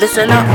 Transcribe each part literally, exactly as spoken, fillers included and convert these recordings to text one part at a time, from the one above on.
Listen up.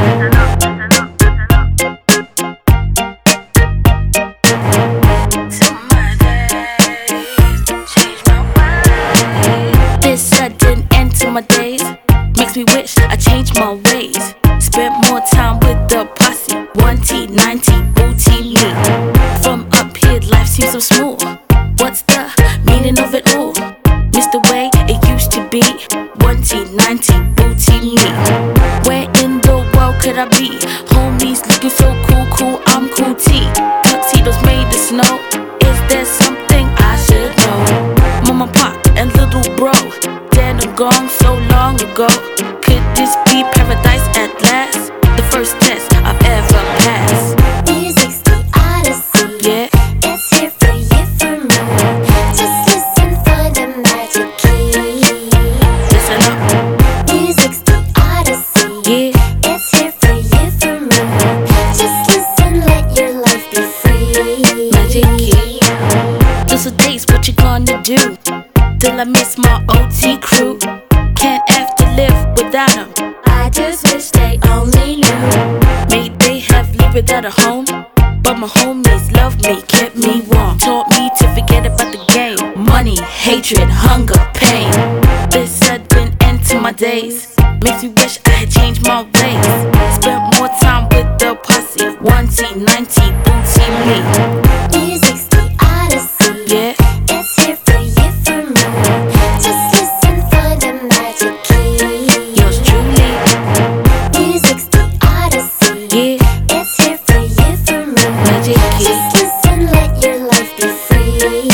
This sudden end to my days makes me wish I changed my ways. Spent more time with the posse, one T, ninety, booty me. From up here, life seems so smooth. What's the meaning of it all? Miss the way it used to be, one T, ninety, booty me. Where in the world could I be? Homies looking so cool, cool, I'm cool T. Tuxedos made of snow. Is there something I should know? Mama, pop, and little bro, dead and gone so long ago. Could this be paradise at last? The first test I've ever passed. Music's the odyssey. Yeah. It's here for you, for me. Just listen for the magic key. Listen up. Music's the odyssey. Yeah. It's here for you, for me. Just listen, let your life be free. Magic key. Those are days, what you gonna do? Till I miss my O T crew. Can't have to live without them. I just wish they only knew. May they have lived without a home, but my homies loved me, kept me warm. Taught me to forget about the game. Money, hatred, hunger, pain. This sudden end to my days makes me wish I had changed my ways. Spent more time with the posse, one T, ninety, booty me. Music's the odyssey. Yeah. It's here for you, for me. Just listen for the magic key. Yours truly. Music's the odyssey. Yeah. It's here for you, for me. Magic key. Just listen, let your life be free.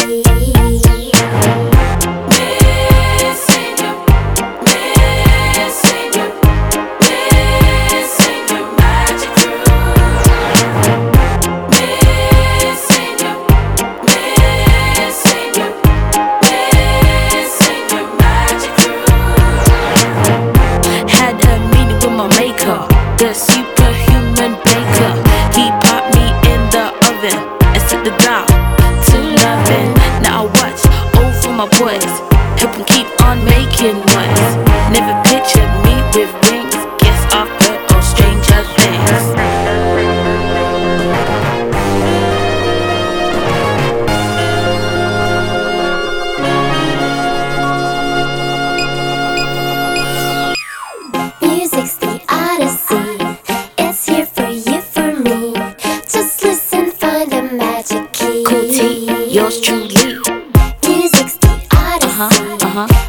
Missing you, missing you, missing your magic crew. Missing you, missing you, missing your magic crew. Had a meeting with my maker, the superhuman baker. He popped me in the oven and set the dial to loving. Now I watch over my boys, help them keep on making noise. Never pictured me with wings, guess I've heard all stranger things. Music's the odyssey. It's here for you, for me. Just listen, find the magic key. Cool T, yours truly. Music's the odyssey. Uh huh, uh huh.